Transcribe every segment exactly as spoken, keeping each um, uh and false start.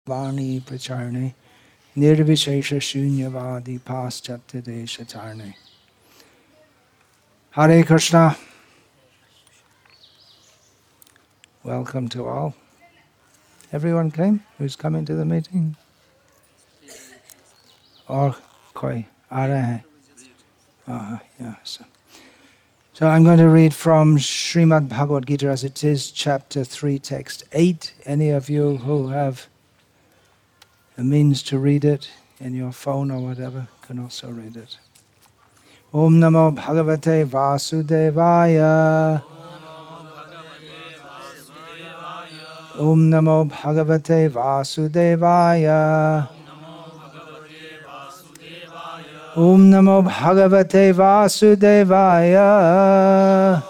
Vani Pracharne Nirvishesha Shunyavadi Paschatya Deshatarne. Hare Krishna. Welcome to all. Everyone came? Who's coming to the meeting? Or koi aa rahe hain? Uh, yeah. So. so I'm going to read from Srimad Bhagavad Gita as it is, chapter three, text eight. Any of you who have a means to read it in your phone or whatever can also read it. Om Namo Bhagavate Vasudevaya. Om Namo Bhagavate Vasudevaya. Om Namo Bhagavate Vasudevaya.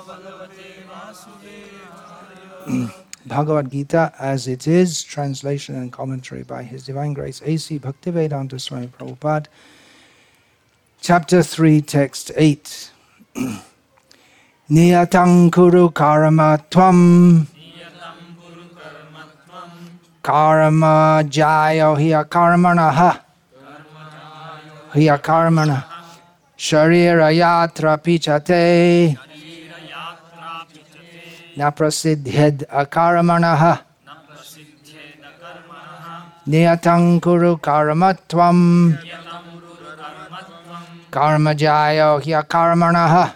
Bhagavad Gita as it is, translation and commentary by His Divine Grace A C Bhaktivedanta Swami Prabhupada, chapter three, text eight. Niyatang kuru karma tvam karma jayo hiya karmanaha hiya karmana sharira yatra pichate na prasidhyed akaramanaha niyatang kuru karmatvam karma jayo hiya karmanaha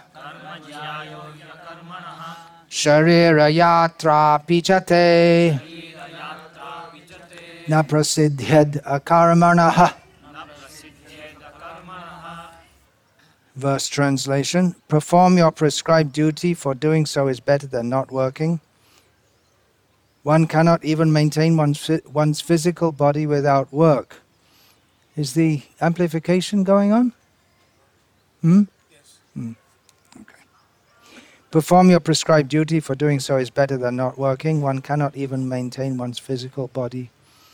sharira yatra pichate na prasidhyed akaramanaha. Verse translation: perform your prescribed duty, for doing so is better than not working. One cannot even maintain one's, one's physical body without work. Is the amplification going on? Hmm? Yes. Hmm. Okay. Perform your prescribed duty, for doing so is better than not working. One cannot even maintain one's physical body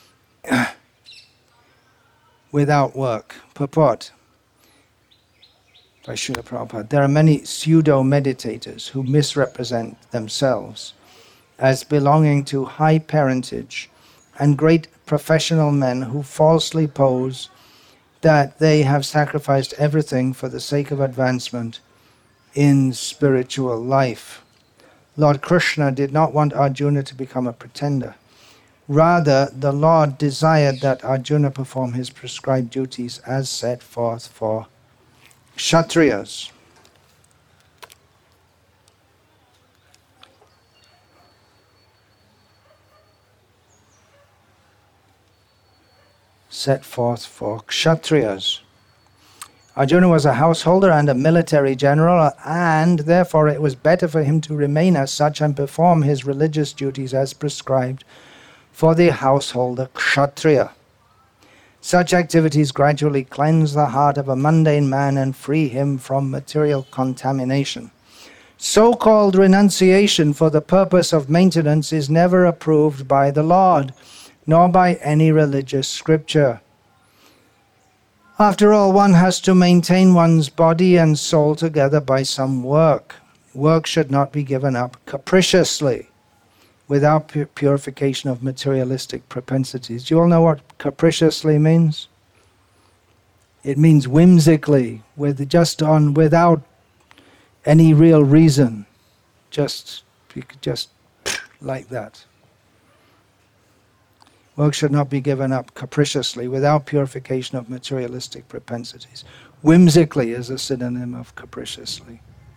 without work. Purport by Srila Prabhupada. There are many pseudo-meditators who misrepresent themselves as belonging to high parentage and great professional men who falsely pose that they have sacrificed everything for the sake of advancement in spiritual life. Lord Krishna did not want Arjuna to become a pretender. Rather, the Lord desired that Arjuna perform his prescribed duties as set forth for Kshatriyas. Set forth for Kshatriyas. Arjuna was a householder and a military general, and therefore it was better for him to remain as such and perform his religious duties as prescribed for the householder Kshatriya. Such activities gradually cleanse the heart of a mundane man and free him from material contamination. So-called renunciation for the purpose of maintenance is never approved by the Lord, nor by any religious scripture. After all, one has to maintain one's body and soul together by some work. Work should not be given up capriciously, without pu- purification of materialistic propensities. Do you all know what capriciously means? It means whimsically, with just on without any real reason, just just like that. Work should not be given up capriciously, without purification of materialistic propensities. Whimsically is a synonym of capriciously.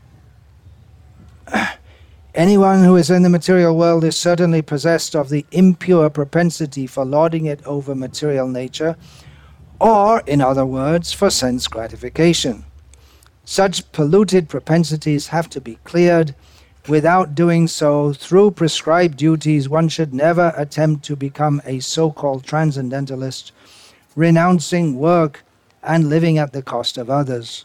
Anyone who is in the material world is certainly possessed of the impure propensity for lording it over material nature, or, in other words, for sense gratification. Such polluted propensities have to be cleared. Without doing so, through prescribed duties, one should never attempt to become a so-called transcendentalist, renouncing work and living at the cost of others.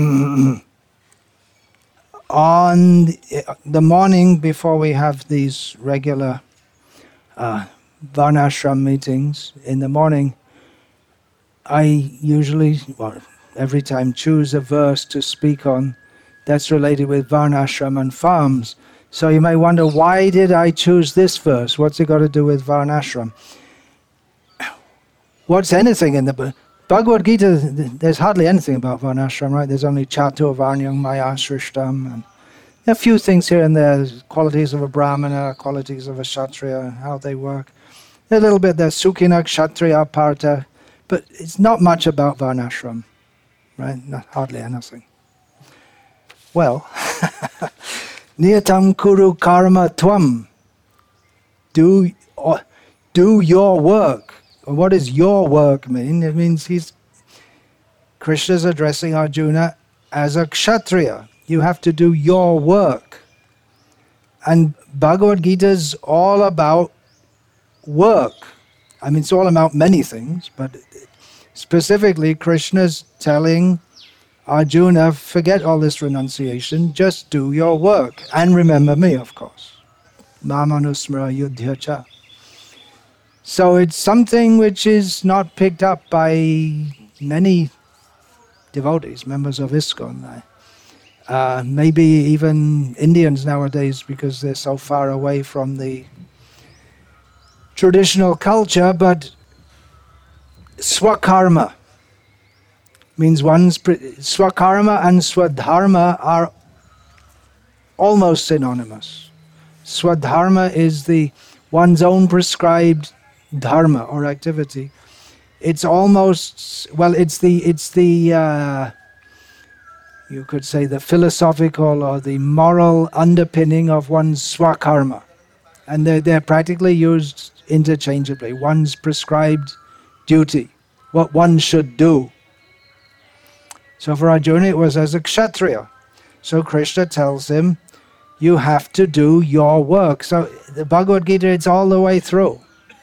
On the morning before we have these regular uh, Varnashram meetings, in the morning, I usually, well, every time choose a verse to speak on that's related with Varnashram and farms. So you may wonder, why did I choose this verse? What's it got to do with Varnashram? what's anything in the Bhagavad Gita? There's hardly anything about Varnashram, right? There's only Chatur Varnyam Maya Shrishtam, and a few things here and there, qualities of a Brahmana, qualities of a Kshatriya, how they work. A little bit there, Sukhina Kshatriya Partha, but it's not much about Varnashram, right? Not, hardly anything. Well, Niyatam Kuru Karma Tvam. Do, uh, do your work. What does your work mean? It means he's Krishna's addressing Arjuna as a Kshatriya. You have to do your work. And Bhagavad Gita is all about work. I mean, it's all about many things, but specifically Krishna's telling Arjuna, forget all this renunciation, just do your work. And remember me, of course. Mamanusmara yudhyacha. So it's something which is not picked up by many devotees, members of ISKCON. Uh, maybe even Indians nowadays, because they're so far away from the traditional culture, but swakarma means one's... Pre- swakarma and swadharma are almost synonymous. Swadharma is the one's own prescribed dharma or activity. It's almost, well, it's the, it's the, uh, you could say the philosophical or the moral underpinning of one's swakarma. And they're, they're practically used interchangeably. One's prescribed duty, what one should do. So for Arjuna it was as a kshatriya. So Krishna tells him, you have to do your work. So the Bhagavad Gita, it's all the way through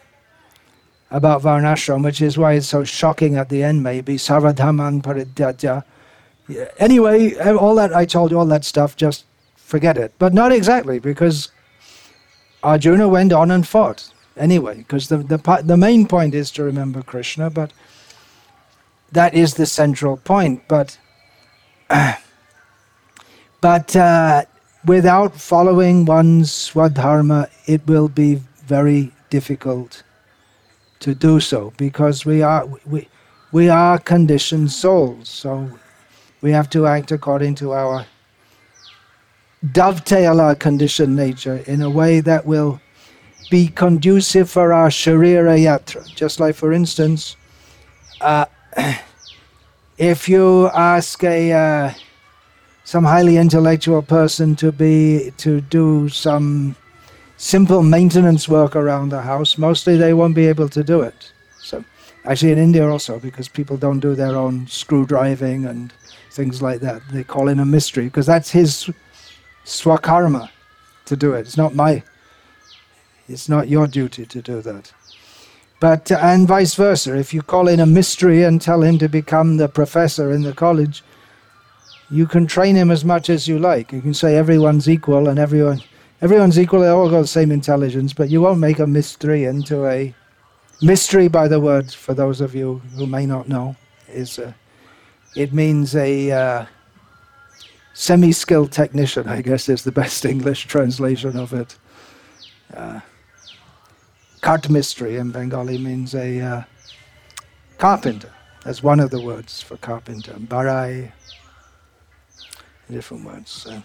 about Varnashram, which is why it's so shocking at the end maybe. Sarvadhaman paridhyatya. Yeah. Anyway, all that I told you, all that stuff, just forget it. But not exactly, because Arjuna went on and fought anyway, because the, the, the main point is to remember Krishna, but that is the central point. But, uh, but uh, without following one's swadharma, it will be very difficult to do so, because we are we we are conditioned souls. So we have to act according to our dovetail our conditioned nature in a way that will be conducive for our sharira yatra. Just like, for instance, uh, if you ask a uh, some highly intellectual person to be to do some simple maintenance work around the house, mostly they won't be able to do it. So, actually in India also, because people don't do their own screw driving and things like that. They call in a mystery, because that's his swakarma to do it. It's not my, it's not your duty to do that. But, uh, and vice versa, if you call in a mystery and tell him to become the professor in the college, you can train him as much as you like. You can say everyone's equal and everyone, everyone's equal, they all got the same intelligence, but you won't make a mystery into a, mystery by the word, for those of you who may not know, is a, it means a uh, semi-skilled technician, I guess is the best English translation of it. Uh, Kart mystery in Bengali means a uh, carpenter. That's one of the words for carpenter. Barai, different words. So,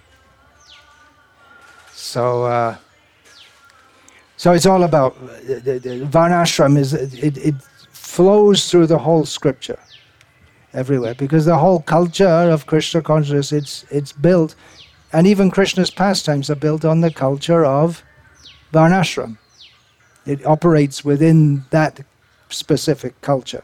so, uh, so it's all about uh, the, the Varnashram. Is it, it flows through the whole scripture, everywhere, because the whole culture of Krishna consciousness, it's it's built, and even Krishna's pastimes are built on the culture of Varnashram. It operates within that specific culture,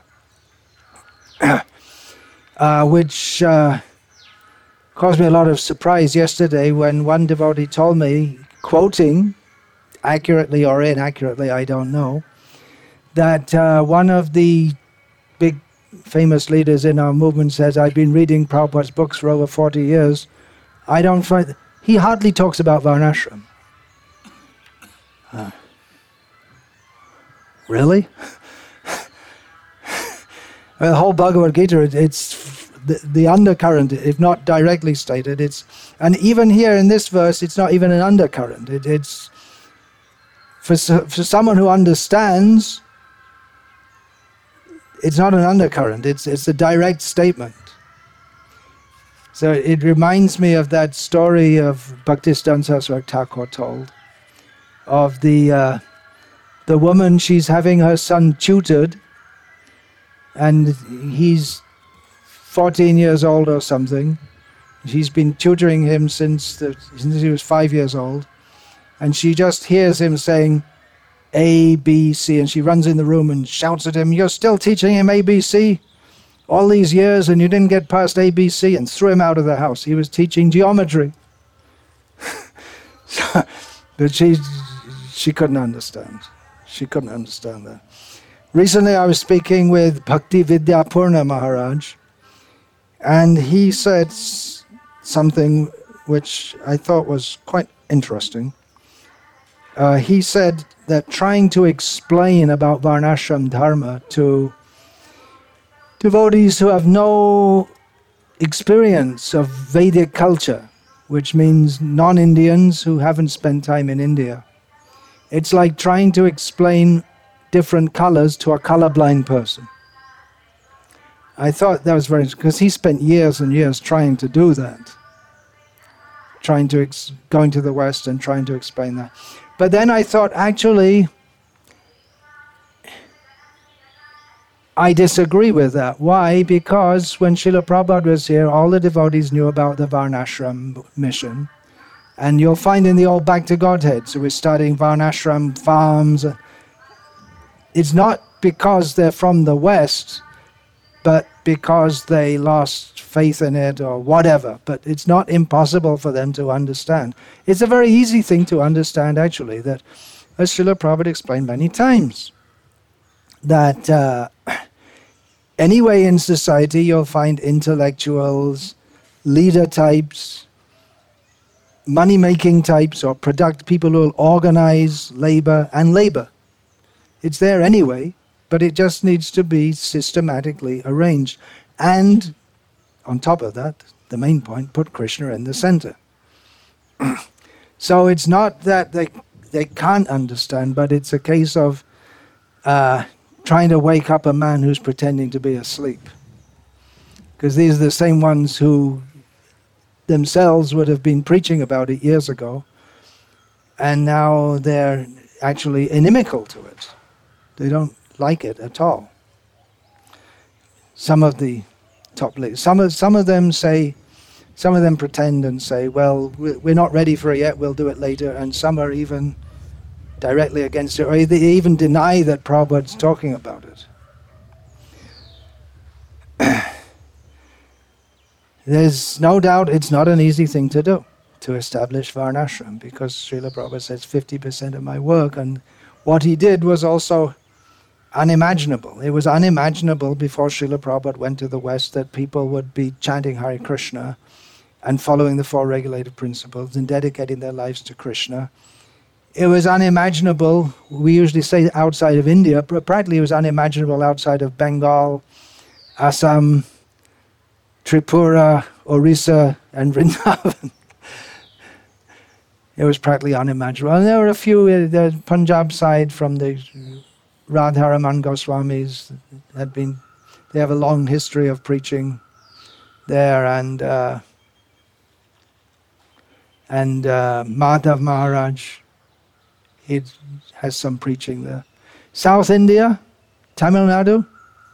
uh, which uh, caused me a lot of surprise yesterday when one devotee told me, quoting, accurately or inaccurately, I don't know, that uh, one of the big famous leaders in our movement says, I've been reading Prabhupada's books for over forty years. I don't find... He hardly talks about Varnashram. Uh, really? Well, the whole Bhagavad Gita, it, it's the, the undercurrent, if not directly stated. It's, and even here in this verse, it's not even an undercurrent. It, it's for, for someone who understands it's not an undercurrent, it's, it's a direct statement. So it reminds me of that story of Bhaktisiddhanta Saraswati Thakur told, of the uh, the woman, she's having her son tutored, and he's fourteen years old or something. She's been tutoring him since, the, since he was five years old, and she just hears him saying A, B, C, and she runs in the room and shouts at him, "You're still teaching him A, B, C? All these years and you didn't get past A, B, C," and threw him out of the house. He was teaching geometry. so, but she, she couldn't understand. She couldn't understand that. Recently I was speaking with Bhakti Vidyapurna Maharaj, and he said s- something which I thought was quite interesting. Uh, he said that trying to explain about Varnashram Dharma to devotees who have no experience of Vedic culture, which means non-Indians who haven't spent time in India, it's like trying to explain different colors to a colorblind person. I thought that was very interesting, because he spent years and years trying to do that, trying to ex- going to the West and trying to explain that. But then I thought, actually, I disagree with that. Why? Because when Srila Prabhupada was here, all the devotees knew about the Varnashram mission. And you'll find in the old Back to Godhead, so we're studying Varnashram farms. It's not because they're from the West, but because they lost faith in it or whatever. But it's not impossible for them to understand. It's a very easy thing to understand, actually, that, as Srila Prabhupada explained many times, that uh, anyway in society you'll find intellectuals, leader types, money-making types, or product people who will organize labor and labor. It's there anyway, but it just needs to be systematically arranged. And on top of that, the main point, put Krishna in the center. So it's not that they they can't understand, but it's a case of uh, trying to wake up a man who's pretending to be asleep. Because these are the same ones who themselves would have been preaching about it years ago, and now they're actually inimical to it. They don't like it at all. Some of the top leaders, some of, some of them say, some of them pretend and say, well, we're not ready for it yet, we'll do it later, and some are even directly against it, or they even deny that Prabhupada's talking about it. There's no doubt it's not an easy thing to do, to establish Varnashram, because Srila Prabhupada says fifty percent of my work, and what he did was also unimaginable. It was unimaginable before Srila Prabhupada went to the West that people would be chanting Hare Krishna and following the four regulative principles and dedicating their lives to Krishna. It was unimaginable, we usually say outside of India, but practically it was unimaginable outside of Bengal, Assam, Tripura, Orissa, and Vrindavan. It was practically unimaginable. And there were a few, uh, the Punjab side from the Radharaman Goswamis had been, they have a long history of preaching there, and uh, and uh, Madhav Maharaj, he has some preaching there. South India, Tamil Nadu,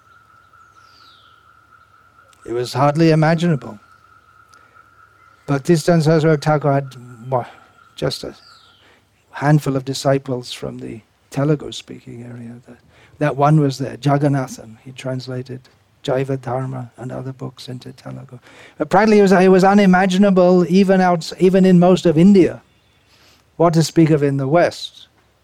it was hardly imaginable. Bhaktisiddhanta Saraswati Thakur had well, just a handful of disciples from the Telugu-speaking area. That, that one was there, Jagannathan. He translated Jaiva Dharma and other books into Telugu. But practically it was, it was unimaginable even, out, even in most of India, what to speak of in the West.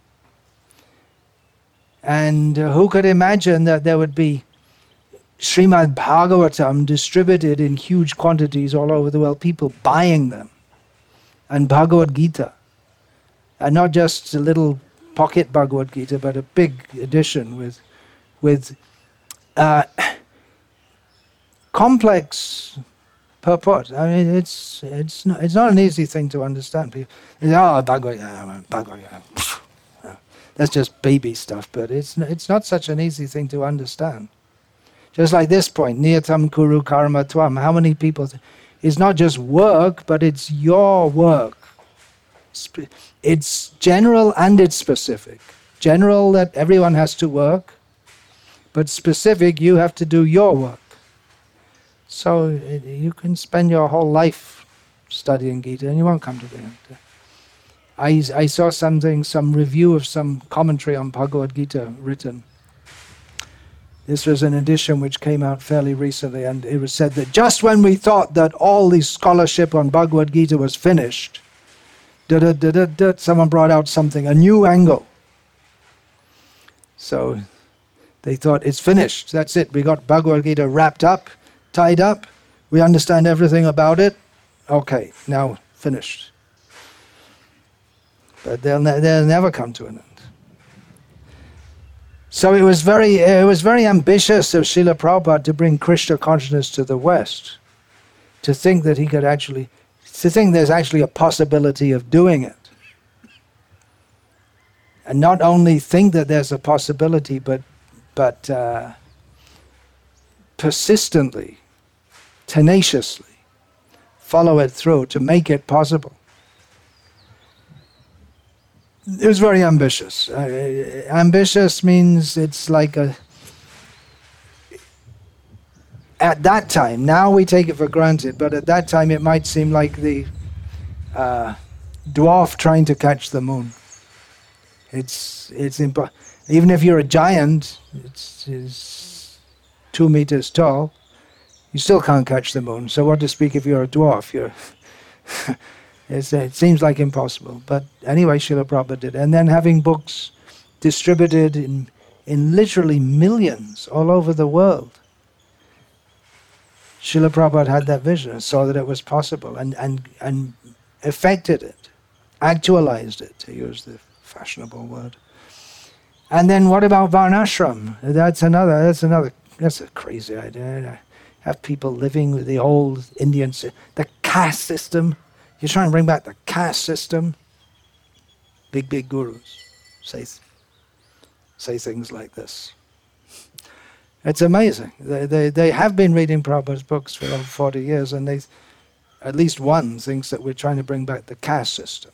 And uh, who could imagine that there would be Srimad Bhagavatam distributed in huge quantities all over the world, people buying them, and Bhagavad Gita, and not just a little pocket Bhagavad Gita, but a big edition with with uh, complex purport. I mean, it's it's not, it's not an easy thing to understand. People, oh, Bhagavad Gita, Bhagavad Gita, that's just baby stuff. But it's it's not such an easy thing to understand. Just like this point, niyatam kuru karma tvam. How many people? Th- it's not just work, but it's your work. Sp- it's general and it's specific. General that everyone has to work, but specific you have to do your work. So it, you can spend your whole life studying Gita and you won't come to the end. I, I saw something, some review of some commentary on Bhagavad Gita written. This was an edition which came out fairly recently, and it was said that just when we thought that all the scholarship on Bhagavad Gita was finished, da da da da da, someone brought out something, a new angle. So they thought, it's finished, that's it, we got Bhagavad Gita wrapped up, tied up, we understand everything about it, okay, now finished. But they'll, ne- they'll never come to an end. So it was very, it was very ambitious of Srila Prabhupada to bring Krishna consciousness to the West, to think that he could actually, to think there's actually a possibility of doing it. And not only think that there's a possibility, but, but uh, persistently, tenaciously follow it through to make it possible. It was very ambitious. Uh, ambitious means it's like a... At that time, now we take it for granted, but at that time it might seem like the uh, dwarf trying to catch the moon. It's it's impo- even if you're a giant, it's, it's two meters tall, you still can't catch the moon. So what to speak if you're a dwarf? You're It's, it seems like impossible. But anyway, Srila Prabhupada did. And then having books distributed in, in literally millions all over the world. Srila Prabhupada had that vision and saw that it was possible and, and, and effected it, actualized it, to use the fashionable word. And then what about Varnashram? That's another, that's another, that's a crazy idea. Have people living with the old Indian, the caste system. You try and bring back the caste system. Big, big gurus say say things like this. It's amazing. They they, they have been reading Prabhupada's books for over forty years, and they, at least one thinks that we're trying to bring back the caste system.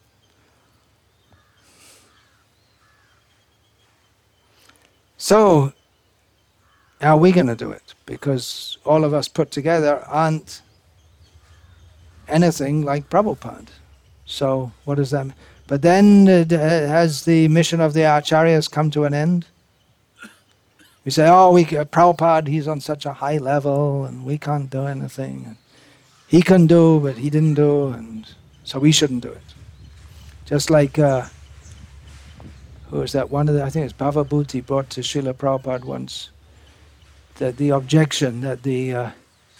So, how are we going to do it? Because all of us put together aren't anything like Prabhupada. So what does that mean? But then uh, has the mission of the Acharyas come to an end? We say, oh, we uh, Prabhupada, he's on such a high level and we can't do anything. And he can do, but he didn't do, and so we shouldn't do it. Just like, uh, who was that? One of the, I think it's Bhavabhuti brought to Srila Prabhupada once, that the objection that the uh,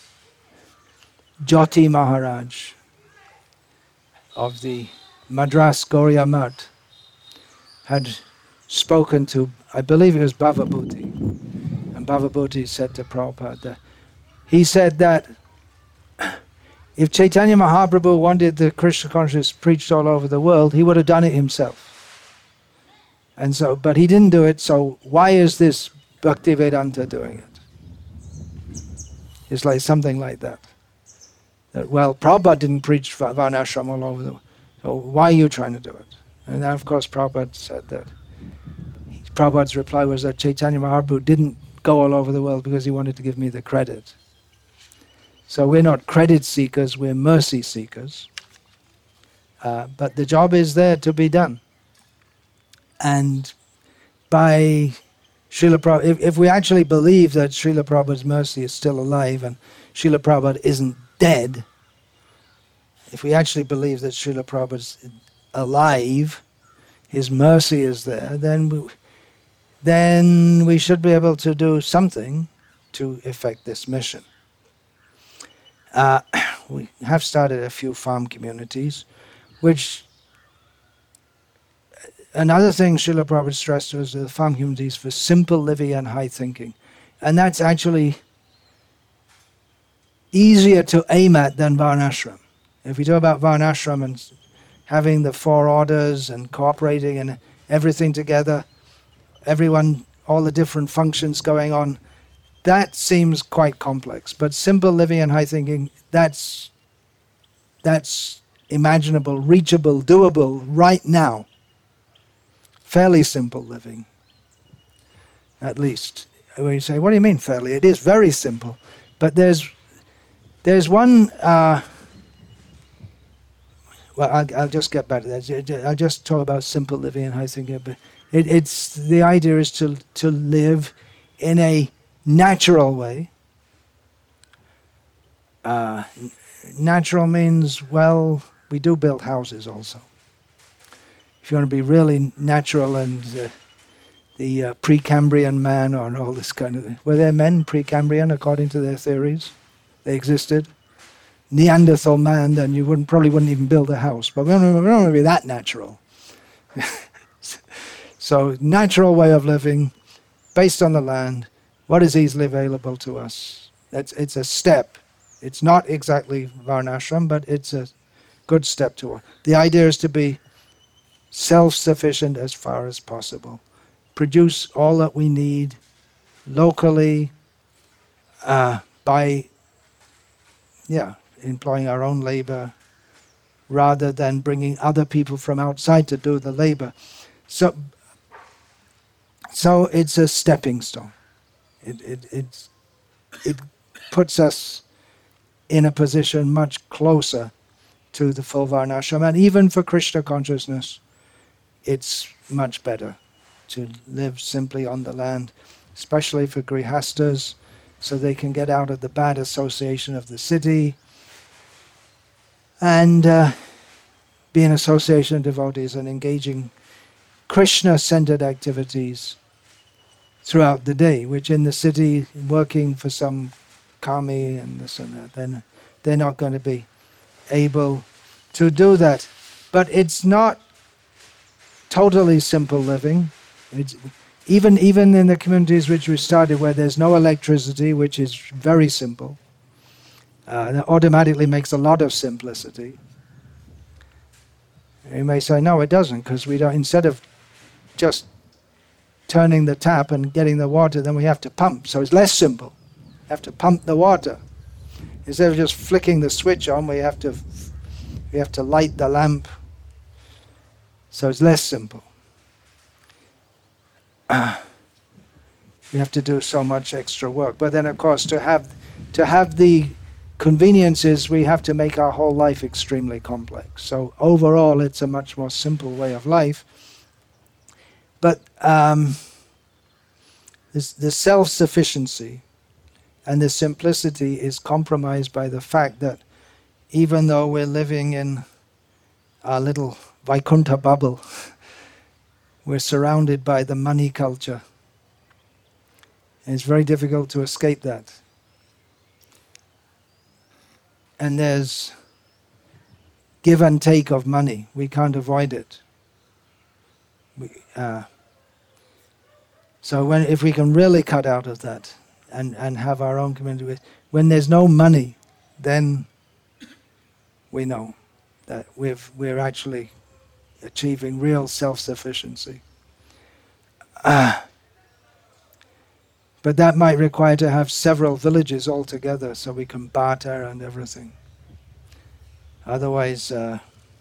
Jyoti Maharaj of the Madras Gauriya Math had spoken to, I believe it was Bhavabhuti, and Bhavabhuti said to Prabhupada that, he said that if Chaitanya Mahaprabhu wanted the Krishna consciousness preached all over the world, he would have done it himself. And so, but he didn't do it, so why is this Bhaktivedanta doing it? It's like something like that. That, well, Prabhupada didn't preach Varnashram all over the world, so why are you trying to do it? And then, of course, Prabhupada said that. Prabhupada's reply was that Chaitanya Mahaprabhu didn't go all over the world because he wanted to give me the credit. So we're not credit seekers, we're mercy seekers. Uh, but the job is there to be done. And by Srila Prabhupada, if, if we actually believe that Srila Prabhupada's mercy is still alive and Srila Prabhupada isn't dead, if we actually believe that Srila Prabhupada's alive, his mercy is there, then we, then we should be able to do something to effect this mission. Uh, we have started a few farm communities, which another thing Srila Prabhupada stressed was the farm communities for simple living and high thinking. And that's actually easier to aim at than Varnashram. If we talk about Varnashram and having the four orders and cooperating and everything together, everyone, all the different functions going on, that seems quite complex. But simple living and high thinking, that's that's imaginable, reachable, doable right now. Fairly simple living, at least. When you say, what do you mean fairly? It is very simple. But there's there's one, uh, well, I'll, I'll just get back to that. I'll just talk about simple living and high thinking. But it, it's, the idea is to to live in a natural way. Uh, natural means, well, we do build houses also. If you want to be really natural and uh, the uh, Precambrian man or all this kind of thing. Were there men Precambrian according to their theories? They existed. Neanderthal man, then you wouldn't probably wouldn't even build a house. But we don't, we don't want to be that natural. So natural way of living, based on the land, what is easily available to us. That's, it's a step. It's not exactly Varnashram, but it's a good step toward. The idea is to be self-sufficient as far as possible. Produce all that we need locally uh, by, yeah, employing our own labor rather than bringing other people from outside to do the labor. So, so it's a stepping stone. It it it's, it puts us in a position much closer to the full Varnashram, and even for Krishna consciousness, it's much better to live simply on the land, especially for grihastas, so they can get out of the bad association of the city and uh, be in association of devotees and engaging Krishna-centered activities throughout the day, which in the city, working for some kami and this and that, then they're not going to be able to do that. But it's not totally simple living. It's, even even in the communities which we started where there's no electricity, which is very simple, uh, that automatically makes a lot of simplicity. You may say, no, it doesn't, because we don't. Instead of just turning the tap and getting the water, then we have to pump. So it's less simple. We have to pump the water. Instead of just flicking the switch on, we have to we have to light the lamp. So it's less simple. Uh, we have to do so much extra work. But then, of course, to have to have the conveniences, we have to make our whole life extremely complex. So overall, it's a much more simple way of life. But um, this, the self-sufficiency and the simplicity is compromised by the fact that even though we're living in our little Vaikuntha bubble, we're surrounded by the money culture. And it's very difficult to escape that. And there's give and take of money. We can't avoid it. We, uh, so when if we can really cut out of that and, and have our own community, with, when there's no money, then we know that we've, we're actually achieving real self-sufficiency. Uh, but that might require to have several villages all together so we can barter and everything. Otherwise, uh,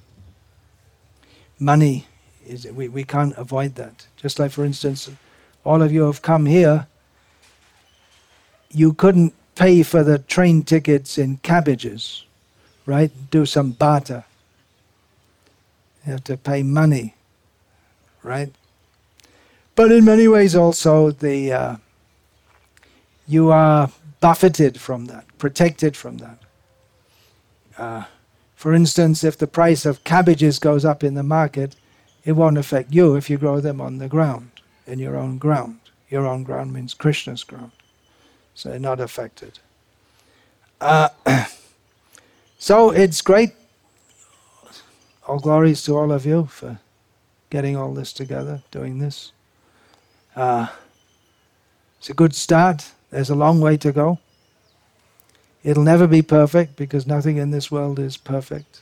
money, is we, we can't avoid that. Just like, for instance, all of you have come here, you couldn't pay for the train tickets in cabbages, right? Do some barter. You have to pay money, right? But in many ways also, the uh, you are buffeted from that, protected from that. Uh, for instance, if the price of cabbages goes up in the market, it won't affect you if you grow them on the ground, in your own ground. Your own ground means Krishna's ground. So they're not affected. Uh, so it's great. All glories to all of you for getting all this together, doing this. Uh, it's a good start. There's a long way to go. It'll never be perfect because nothing in this world is perfect.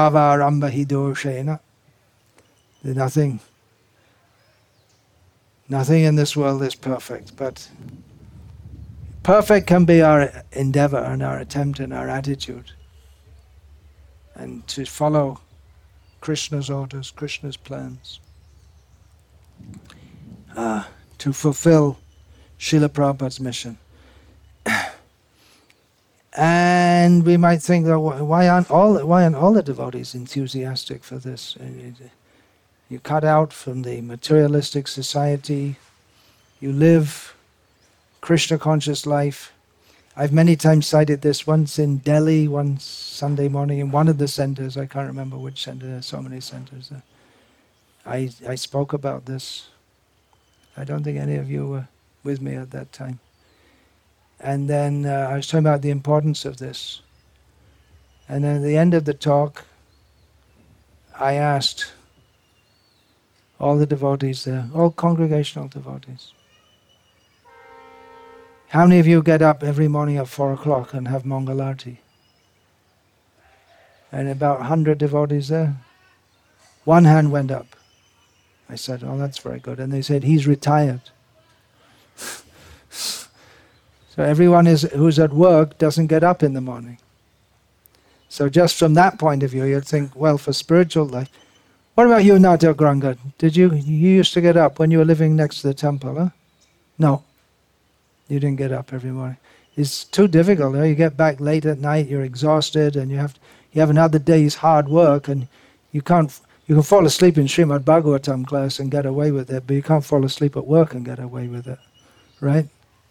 Savaramba hi doshena. There's nothing, Nothing in this world is perfect, but perfect can be our endeavor and our attempt and our attitude. And to follow Krishna's orders, Krishna's plans. Uh, to fulfill Srila Prabhupada's mission. And we might think, oh, why aren't all why aren't all the devotees enthusiastic for this? You cut out from the materialistic society. You live Krishna conscious life. I've many times cited this, once in Delhi, one Sunday morning in one of the centers. I can't remember which center. There are so many centers. I I spoke about this. I don't think any of you were with me at that time. And then uh, I was talking about the importance of this. And then at the end of the talk, I asked all the devotees there, all congregational devotees, how many of you get up every morning at four o'clock and have Mangalarti? And about a hundred devotees there. One hand went up. I said, oh, that's very good. And they said, he's retired. So everyone is, who's at work doesn't get up in the morning. So just from that point of view, you'd think, well, for spiritual life. What about you, Natya Granga? Did you, you used to get up when you were living next to the temple, huh? No. You didn't get up every morning. It's too difficult. Huh? You get back late at night, you're exhausted, and you have you have another day's hard work, and you can't. You can fall asleep in Srimad Bhagavatam class and get away with it, but you can't fall asleep at work and get away with it, right?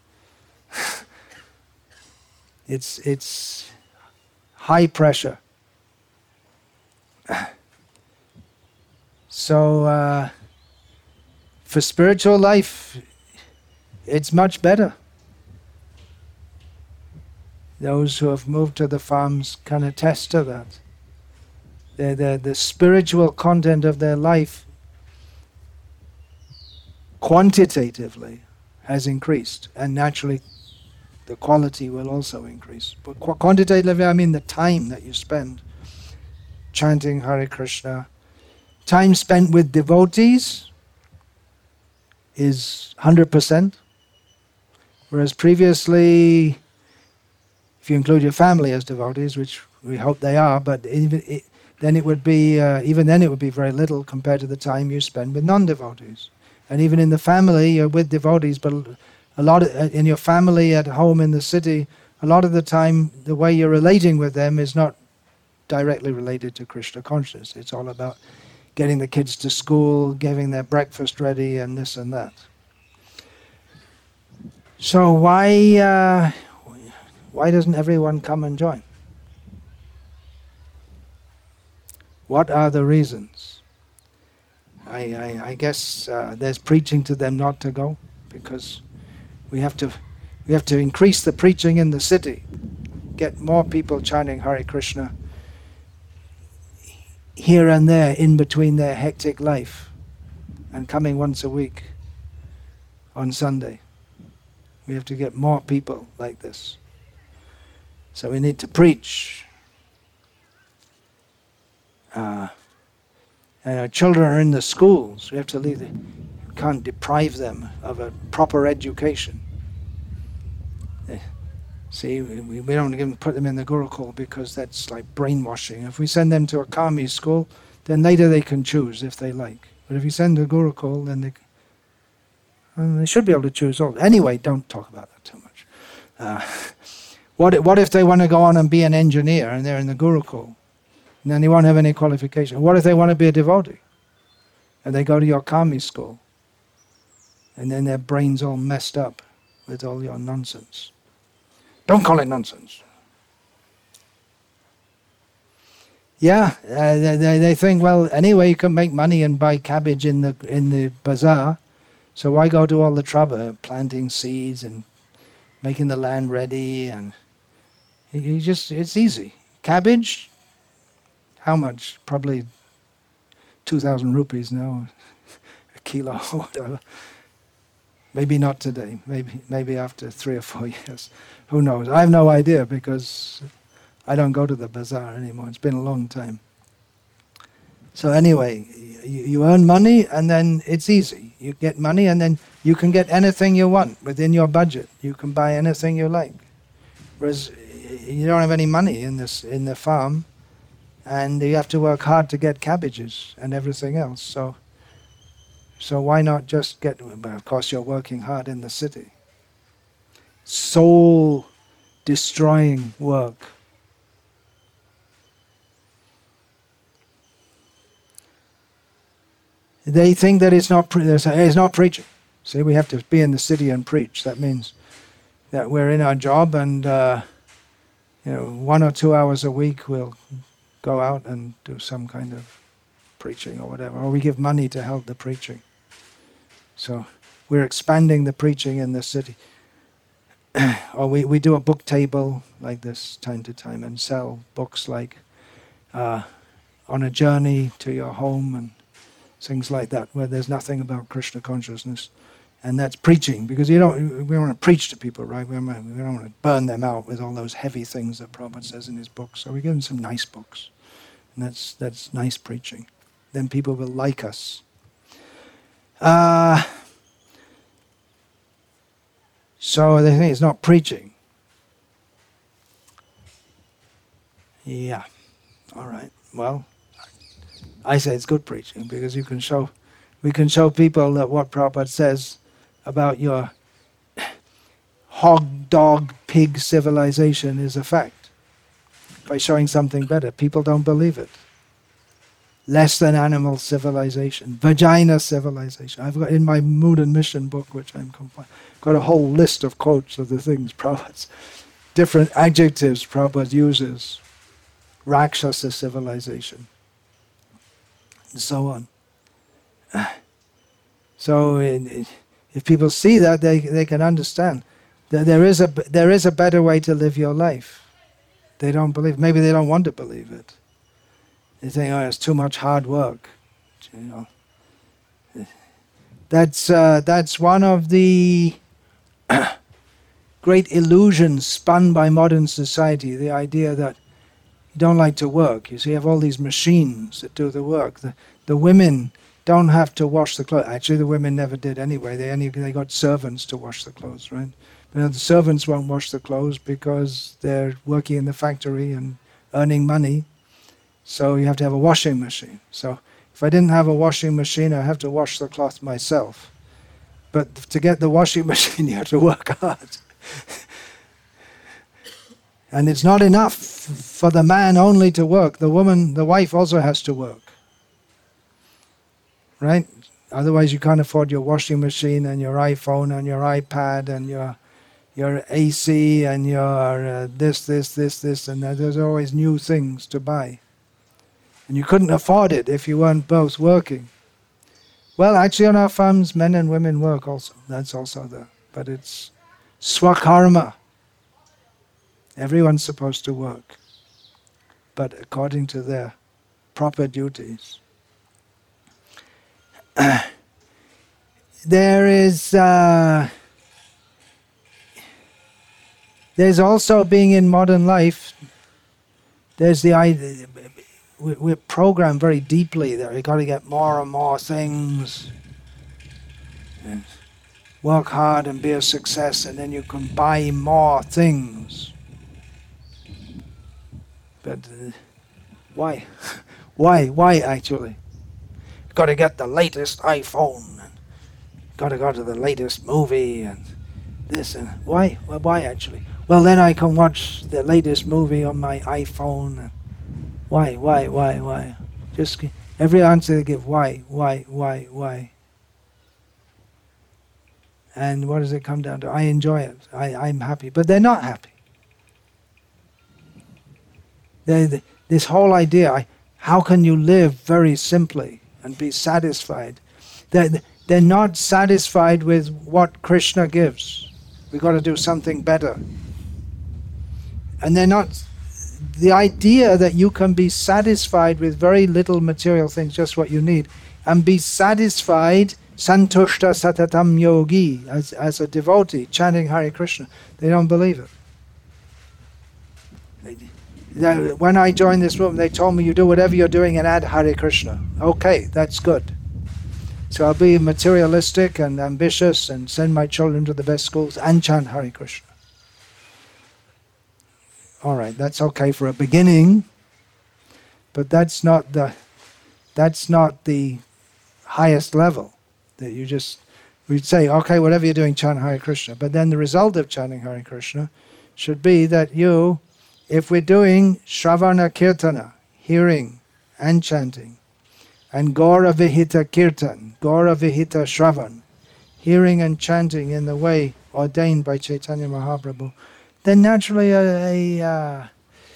it's it's high pressure. So uh, for spiritual life, it's much better. Those who have moved to the farms can attest to that. The, the, the spiritual content of their life quantitatively has increased, and naturally the quality will also increase. But qu- quantitatively, I mean the time that you spend chanting Hare Krishna. Time spent with devotees is one hundred percent, whereas previously, if you include your family as devotees, which we hope they are, but even it, then it would be, uh, even then it would be very little compared to the time you spend with non-devotees. And even in the family, you're with devotees, but a lot of, in your family at home in the city, a lot of the time the way you're relating with them is not directly related to Krishna consciousness. It's all about getting the kids to school, getting their breakfast ready, and this and that. So why uh, why doesn't everyone come and join? What are the reasons? I, I, I guess uh, there's preaching to them not to go, because we have to we have to increase the preaching in the city, get more people chanting Hare Krishna here and there in between their hectic life and coming once a week on Sunday. We have to get more people like this. So we need to preach. Uh, and our children are in the schools. We have to leave. The, we can't deprive them of a proper education. Uh, see, we, we don't even put them in the Gurukul because that's like brainwashing. If we send them to a Kami school, then later they can choose if they like. But if you send to Gurukul, then they, well, they should be able to choose all. Anyway, don't talk about that too much. Uh, what, what if they want to go on and be an engineer and they're in the Gurukul? And then they won't have any qualification. What if they want to be a devotee? And they go to your Kami school. And then their brain's all messed up with all your nonsense. Don't call it nonsense. Yeah, uh, they, they think, well, anyway, you can make money and buy cabbage in the in the bazaar. So why go to all the trouble, planting seeds and making the land ready? And you just, it's easy. Cabbage, how much? Probably two thousand rupees now, a kilo or whatever. Maybe not today, maybe maybe after three or four years. Who knows? I have no idea because I don't go to the bazaar anymore. It's been a long time. So anyway, you, you earn money and then it's easy. You get money and then you can get anything you want within your budget. You can buy anything you like. Whereas you don't have any money in this in the farm, and you have to work hard to get cabbages and everything else. So, so why not just get, well, of course you're working hard in the city. Soul destroying work. They think that it's not pre- they say, hey, it's not preaching. See, we have to be in the city and preach. That means that we're in our job, and uh, you know, one or two hours a week we'll go out and do some kind of preaching or whatever, or we give money to help the preaching. So we're expanding the preaching in the city. Or we, we do a book table like this time to time and sell books like uh, On a Journey to Your Home and things like that, where there's nothing about Krishna consciousness. And that's preaching, because you don't, we don't want to preach to people, right? We don't, we don't want to burn them out with all those heavy things that Prabhupada says in his books. So we give them some nice books. And that's that's nice preaching. Then people will like us. Uh, so they think it's not preaching. Yeah. All right. Well, I say it's good preaching, because you can show, we can show people that what Prabhupada says about your hog, dog, pig civilization is a fact. By showing something better, people don't believe it. Less than animal civilization, vagina civilization. I've got in my Mood and Mission book, which I'm compiling, got a whole list of quotes of the things Prabhupada, different adjectives Prabhupada uses. Rakshasa civilization, and so on. So it, it, if people see that, they they can understand that there is a there is a better way to live your life. They don't believe. Maybe they don't want to believe it. They think, oh, it's too much hard work. You know, that's uh, that's one of the great illusions spun by modern society. The idea that you don't like to work. You see, you have all these machines that do the work. The the women don't have to wash the clothes. Actually, the women never did anyway. They only they got servants to wash the clothes, right? But the servants won't wash the clothes because they're working in the factory and earning money. So you have to have a washing machine. So if I didn't have a washing machine, I have to wash the cloth myself. But to get the washing machine, you have to work hard. And it's not enough for the man only to work. The woman, the wife also has to work. Right? Otherwise you can't afford your washing machine and your iPhone and your iPad and your your A C and your uh, this, this, this, this, and that. There's always new things to buy. And you couldn't afford it if you weren't both working. Well, actually on our farms, men and women work also. That's also there. But it's swakarma. Everyone's supposed to work, but according to their proper duties. Uh, there is... Uh, There's also, being in modern life, there's the idea, we're programmed very deeply that we've got to get more and more things, and work hard and be a success, and then you can buy more things. But uh, why? why? Why actually? You've got to get the latest iPhone, and got to go to the latest movie, and this, and why? Well, why actually? Well, then I can watch the latest movie on my iPhone. Why, why, why, why? Just every answer they give, why, why, why, why? And what does it come down to? I enjoy it. I, I'm happy. But they're not happy. They, they, this whole idea, I, how can you live very simply and be satisfied? They're, they're not satisfied with what Krishna gives. We've got to do something better. And they're not, the idea that you can be satisfied with very little material things, just what you need, and be satisfied, santushta satatam yogi, as, as a devotee, chanting Hare Krishna, they don't believe it. They, when I joined this room, they told me, you do whatever you're doing and add Hare Krishna. Okay, that's good. So I'll be materialistic and ambitious and send my children to the best schools and chant Hare Krishna. All right, that's okay for a beginning, but that's not the that's not the highest level. That you just we'd say, okay, whatever you're doing, chant Hare Krishna. But then the result of chanting Hare Krishna should be that you, if we're doing Shravana Kirtana, hearing and chanting, and Gaura Vihita Kirtan, Gaura Vihita Shravan, hearing and chanting in the way ordained by Chaitanya Mahaprabhu, then naturally a, a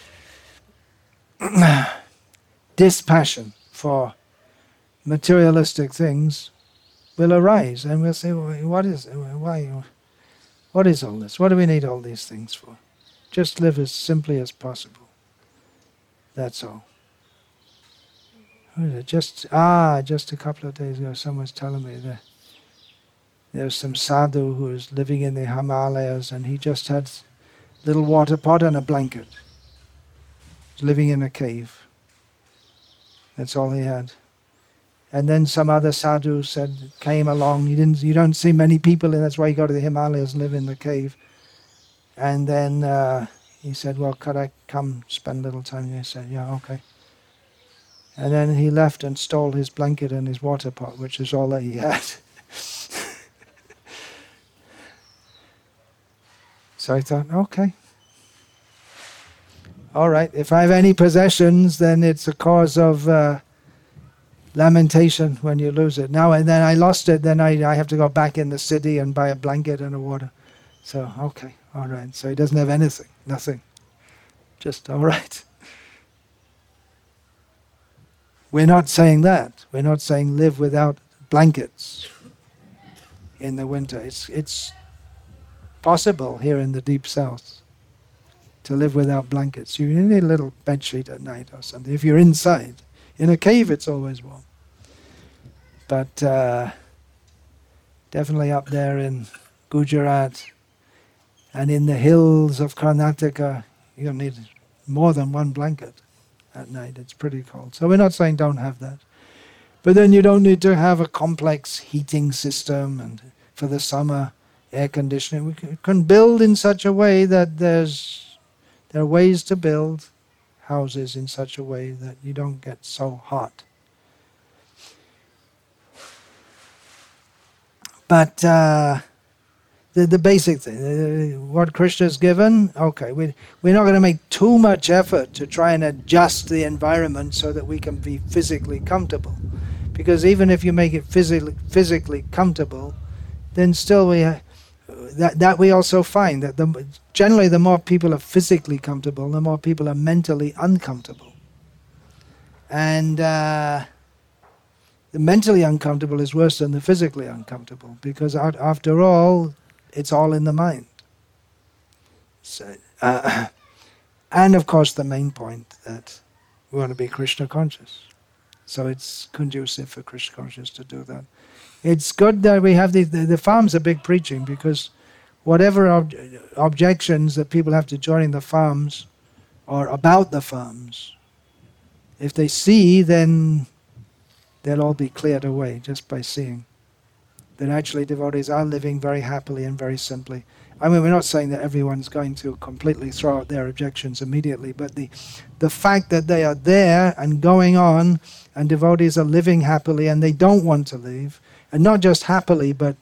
uh, dispassion for materialistic things will arise, and we'll say, what is why what is all this? What do we need all these things for? Just live as simply as possible. That's all. Just ah, just a couple of days ago, someone was telling me that there was some sadhu who was living in the Himalayas, and he just had a little water pot and a blanket. He was living in a cave. That's all he had. And then some other sadhu said, came along. You didn't, you don't see many people, and that's why you go to the Himalayas and live in the cave. And then uh, he said, well, could I come spend a little time? And he said, yeah, okay. And then he left and stole his blanket and his water pot, which is all that he had. So I thought, okay. All right, if I have any possessions, then it's a cause of uh, lamentation when you lose it. Now and then I lost it, then I, I have to go back in the city and buy a blanket and a water. So, okay, all right. So he doesn't have anything, nothing. Just, all right. We're not saying that. We're not saying live without blankets in the winter. It's it's possible here in the deep south to live without blankets. You need a little bed sheet at night or something. If you're inside. In a cave it's always warm. But uh, definitely up there in Gujarat and in the hills of Karnataka, you're going to need more than one blanket. At night, it's pretty cold. So we're not saying don't have that. But then you don't need to have a complex heating system and for the summer air conditioning. We can, can build in such a way that there's there are ways to build houses in such a way that you don't get so hot. But uh, The, the basic thing, uh, what Krishna's given, okay, we, we're not going to make too much effort to try and adjust the environment so that we can be physically comfortable. Because even if you make it physically physically comfortable, then still we ha- that that we also find that the, generally the more people are physically comfortable, the more people are mentally uncomfortable. And uh, the mentally uncomfortable is worse than the physically uncomfortable, because out, after all, it's all in the mind. So, uh, and of course the main point that we want to be Krishna conscious. So it's conducive for Krishna conscious to do that. It's good that we have the, the, the farms are big preaching, because whatever ob- objections that people have to joining the farms or about the farms, if they see, then they'll all be cleared away just by seeing that actually devotees are living very happily and very simply. I mean, we're not saying that everyone's going to completely throw out their objections immediately, but the the fact that they are there and going on, and devotees are living happily and they don't want to leave, and not just happily, but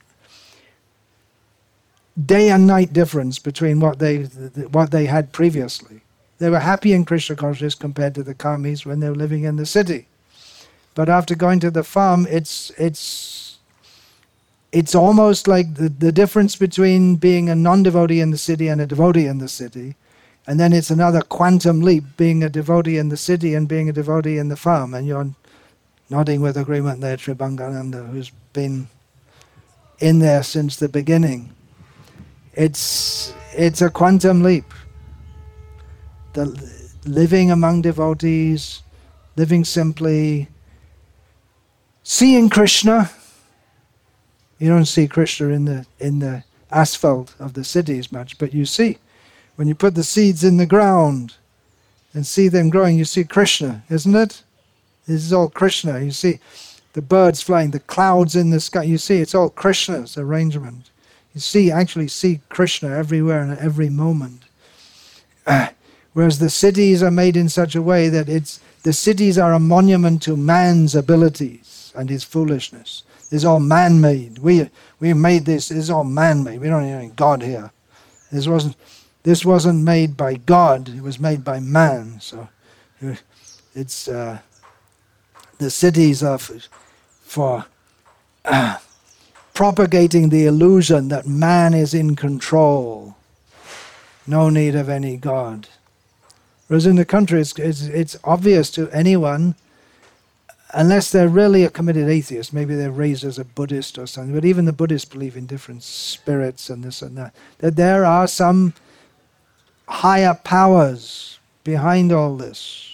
day and night difference between what they what they had previously. They were happy in Krishna consciousness compared to the karmis when they were living in the city. But after going to the farm, it's it's It's almost like the, the difference between being a non-devotee in the city and a devotee in the city. And then it's another quantum leap, being a devotee in the city and being a devotee in the farm. And you're nodding with agreement there, Tribhangananda, who's been in there since the beginning. It's it's a quantum leap. The living among devotees, living simply, seeing Krishna. You don't see Krishna in the in the asphalt of the cities much, but you see, when you put the seeds in the ground and see them growing, you see Krishna, isn't it? This is all Krishna. You see, the birds flying, the clouds in the sky. You see, it's all Krishna's arrangement. You see, actually see Krishna everywhere and at every moment. Uh, whereas the cities are made in such a way that it's the cities are a monument to man's abilities and his foolishness. It's all man-made. We we made this. It's all man-made. We don't need any God here. This wasn't this wasn't made by God. It was made by man. So it's uh, the cities are for, for uh, propagating the illusion that man is in control. No need of any God. Whereas in the country, it's, it's, it's obvious to anyone, unless they're really a committed atheist, maybe they're raised as a Buddhist or something, but even the Buddhists believe in different spirits and this and that, that there are some higher powers behind all this.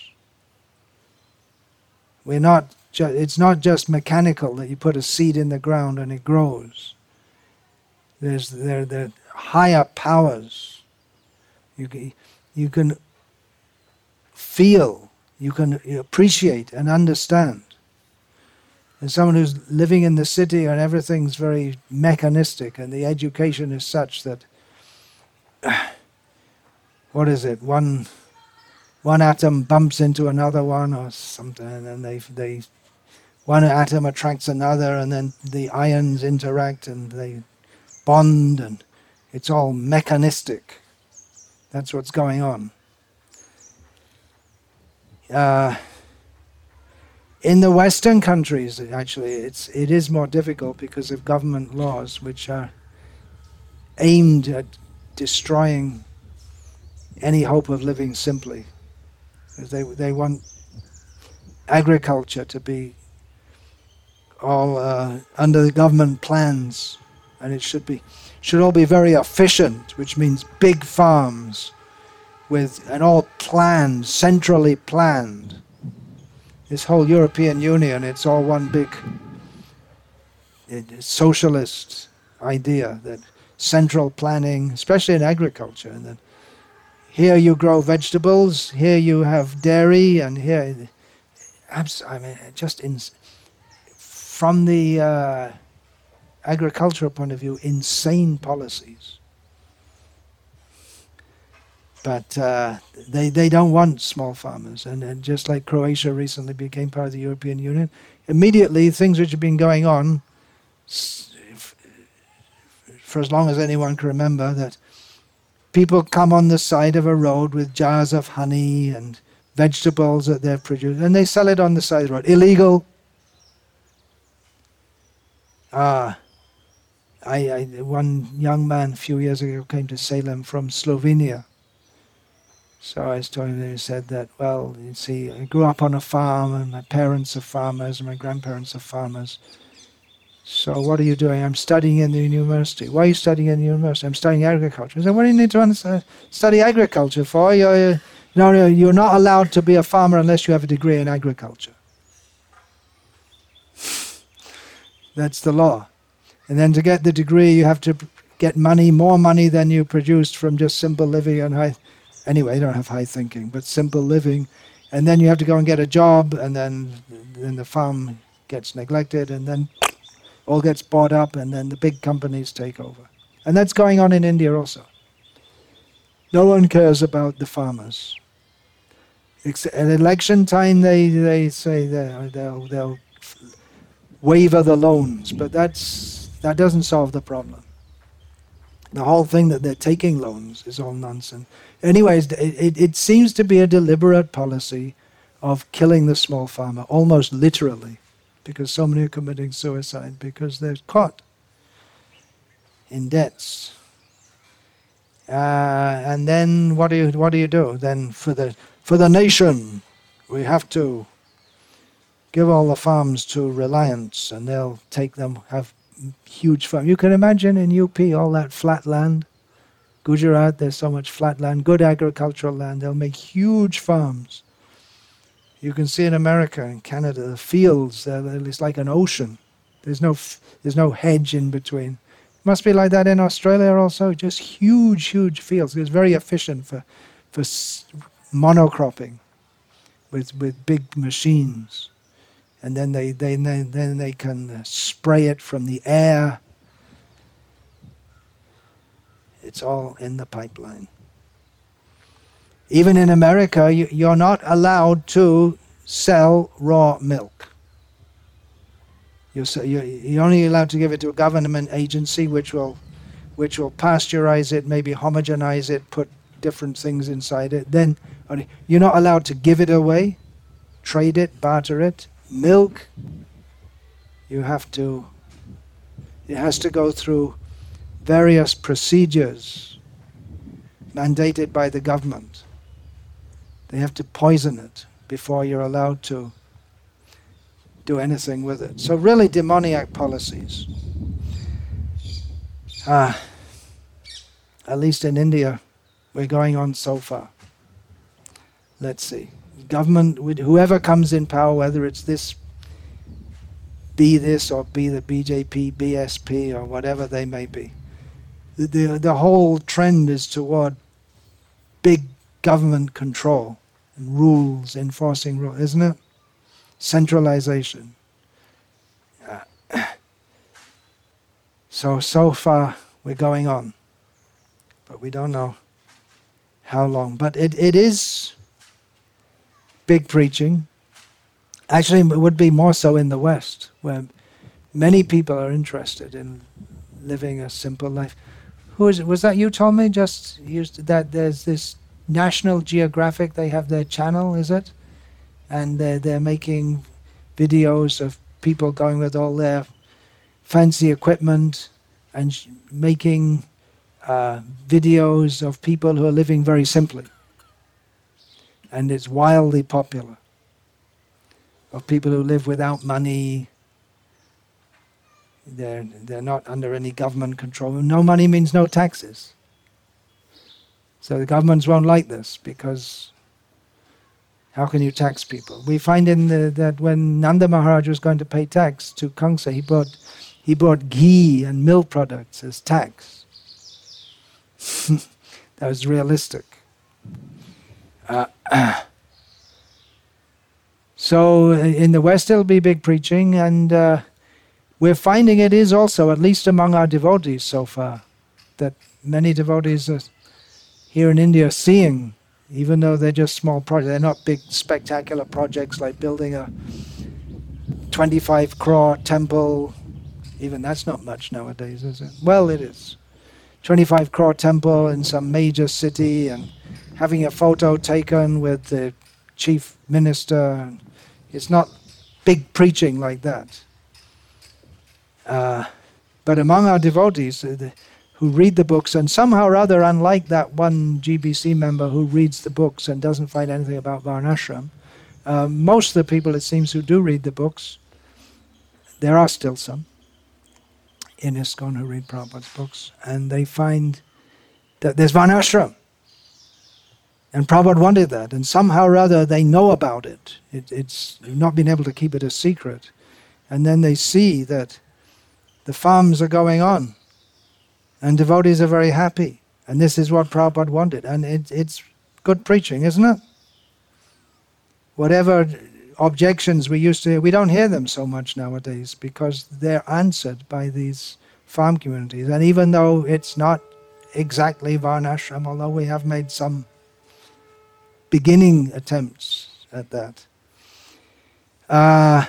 We're not ju- it's not just mechanical that you put a seed in the ground and it grows. There's there the higher powers. You you can feel, you can appreciate and understand. As someone who's living in the city and everything's very mechanistic and the education is such that, what is it, one one atom bumps into another one or something, and then they, they one atom attracts another, and then the ions interact and they bond, and it's all mechanistic. That's what's going on. Uh, in the Western countries, actually, it's it is more difficult because of government laws which are aimed at destroying any hope of living simply. They they want agriculture to be all uh, under the government plans, and it should be should all be very efficient, which means big farms with and all planned, centrally planned. This whole European Union, it's all one big it, socialist idea that central planning, especially in agriculture, and that here you grow vegetables, here you have dairy, and here, I mean, just in, from the uh, agricultural point of view, insane policies. But uh, they they don't want small farmers, and, and just like Croatia recently became part of the European Union, immediately things which have been going on for as long as anyone can remember, that people come on the side of a road with jars of honey and vegetables that they've produced, and they sell it on the side of the road. Illegal. Ah, I, I one young man a few years ago came to Salem from Slovenia. So I was telling him, he said that, well, you see, I grew up on a farm, and my parents are farmers, and my grandparents are farmers. So what are you doing? I'm studying in the university. Why are you studying in the university? I'm studying agriculture. I said, what do you need to understand, study agriculture for? You're, no, no, you're not allowed to be a farmer unless you have a degree in agriculture. That's the law. And then to get the degree, you have to get money, more money than you produced from just simple living and high. Anyway, you don't have high thinking, but simple living. And then you have to go and get a job, and then, then the farm gets neglected, and then all gets bought up, and then the big companies take over. And that's going on in India also. No one cares about the farmers. At election time, they, they say they'll, they'll, they'll waiver the loans, but that's that doesn't solve the problem. The whole thing that they're taking loans is all nonsense. Anyways, it, it, it seems to be a deliberate policy of killing the small farmer, almost literally, because so many are committing suicide because they're caught in debts. Uh, and then what do you what do you do? Then for the for the nation, we have to give all the farms to Reliance, and they'll take them, have huge farms. You can imagine in U P all that flat land. Gujarat, there's so much flat land, good agricultural land. They'll make huge farms. You can see in America and Canada, the fields, uh, it's like an ocean. There's no f- there's no hedge in between. It must be like that in Australia also, just huge, huge fields. It's very efficient for for s- monocropping with, with big machines. and then they, they then, then they can spray it from the air. It's all in the pipeline. Even in America, you, you're not allowed to sell raw milk. You're, you're, you're only allowed to give it to a government agency which will, which will pasteurize it, maybe homogenize it, put different things inside it. Then you're not allowed to give it away, trade it, barter it. Milk, you have to, it has to go through various procedures mandated by the government. They have to poison it before you're allowed to do anything with it. So really demoniac policies. Ah, at least in India, we're going on so far. Let's see. Government, whoever comes in power, whether it's this, be this or be the B J P, B S P or whatever they may be, the, the, the whole trend is toward big government control and rules, enforcing rules, isn't it? Centralization. Uh, so, so far we're going on, but we don't know how long. But it, it is big preaching. Actually, it would be more so in the West, where many people are interested in living a simple life. Who is it? Was that you told me just used that there's this National Geographic, they have their channel, is it? And they're, they're making videos of people going with all their fancy equipment and sh- making uh, videos of people who are living very simply. And it's wildly popular. Of people who live without money. They're, they're not under any government control. No money means no taxes. So the governments won't like this, because how can you tax people? We find in the, that when Nanda Maharaj was going to pay tax to Kamsa, he brought, he brought ghee and milk products as tax. That was realistic. Uh, so in the West it'll be big preaching, and uh, we're finding it is also, at least among our devotees so far, that many devotees are here in India seeing, even though they're just small projects, they're not big spectacular projects like building a twenty-five crore temple. Even that's not much nowadays, is it? Well, it is. twenty-five crore temple in some major city and having a photo taken with the chief minister. It's not big preaching like that. Uh, but among our devotees uh, the, who read the books, and somehow or other, unlike that one G B C member who reads the books and doesn't find anything about Varnashram, uh, most of the people, it seems, who do read the books, there are still some in ISKCON who read Prabhupada's books, and they find that there's Varnashram. And Prabhupada wanted that, and somehow or other they know about it. it. It's not been able to keep it a secret. And then they see that the farms are going on, and devotees are very happy. And this is what Prabhupada wanted. And it, it's good preaching, isn't it? Whatever objections we used to hear, we don't hear them so much nowadays, because they're answered by these farm communities. And even though it's not exactly Varnashram, although we have made some beginning attempts at that. Uh,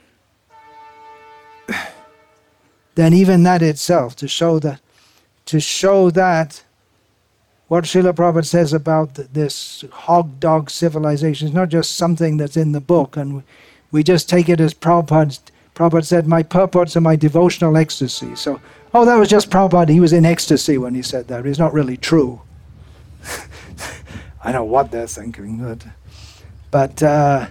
then even that itself, to show that, to show that what Srila Prabhupada says about th- this hog-dog civilization is not just something that's in the book, and we, we just take it as Prabhupada. Prabhupada said, my purports are my devotional ecstasy. So, oh, that was just Prabhupada. He was in ecstasy when he said that. It's not really true. I know what they're thinking, but, but uh,